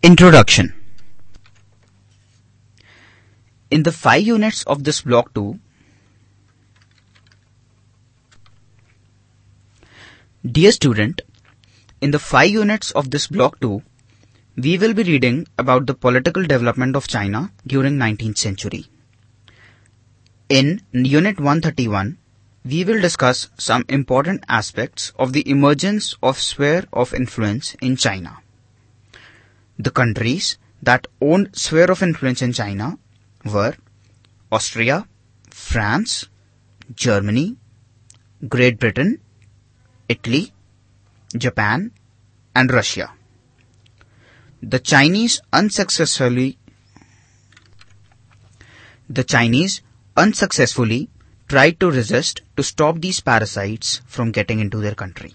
Introduction. In the 5 units of this block 2, dear student, in the 5 units of this block 2, we will be reading about the political development of China during 19th century. In unit 131, we will discuss some important aspects of the emergence of sphere of influence in China. The countries that owned sphere of influence in China were Austria, France, Germany, Great Britain, Italy, Japan, and Russia. The Chinese unsuccessfully tried to resist to stop these parasites from getting into their country.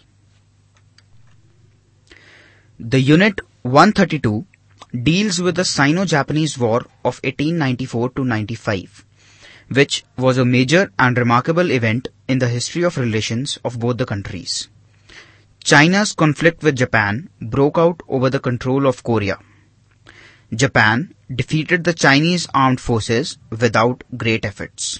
The unit 132 deals with the Sino-Japanese War of 1894 to 95, which was a major and remarkable event in the history of relations of both the countries. China's conflict with Japan broke out over the control of Korea. Japan defeated the Chinese armed forces without great efforts.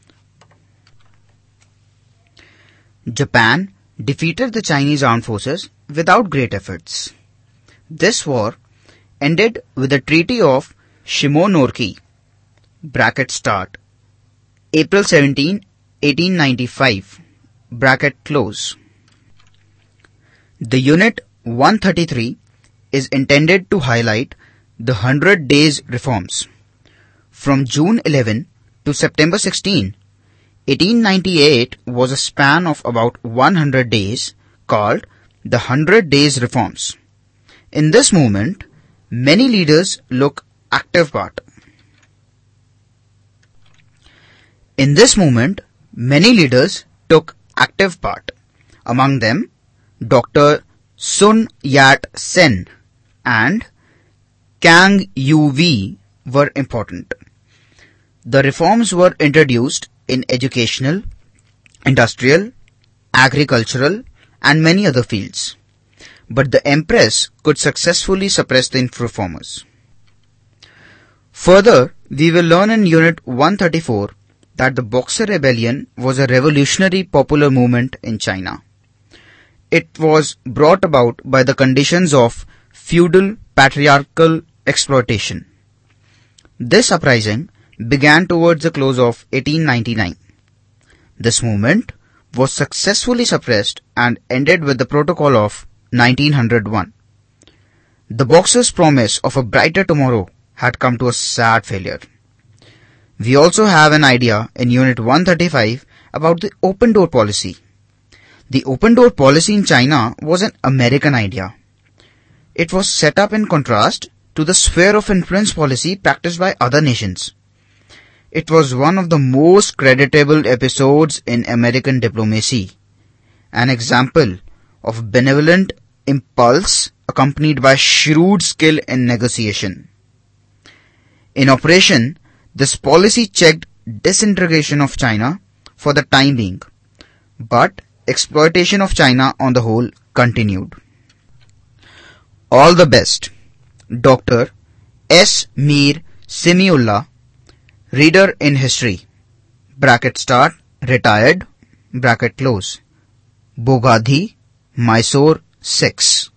This war ended with the Treaty of Shimonoseki (April 17, 1895). The unit 133 is intended to highlight the 100 Days Reforms. From June 11 to September 16, 1898 was a span of about 100 days called the 100 Days Reforms. In this movement, many leaders took active part. Among them, Dr. Sun Yat-sen and Kang Youwei were important. The reforms were introduced in educational, industrial, agricultural, and many other fields. But the Empress could successfully suppress the reformers. Further, we will learn in Unit 134 that the Boxer Rebellion was a revolutionary popular movement in China. It was brought about by the conditions of feudal patriarchal exploitation. This uprising began towards the close of 1899. This movement was successfully suppressed and ended with the Protocol of 1901. The Boxers' promise of a brighter tomorrow had come to a sad failure. We also have an idea in Unit 135 about the open door policy. The open door policy in China was an American idea. It was set up in contrast to the sphere of influence policy practiced by other nations. It was one of the most creditable episodes in American diplomacy, an example of benevolent impulse accompanied by shrewd skill in negotiation. In operation, this policy checked disintegration of China for the time being, but exploitation of China on the whole continued. All the best. Dr. S. Mir Semiullah, Reader in History, (retired), Bogadhi, Mysore, 6.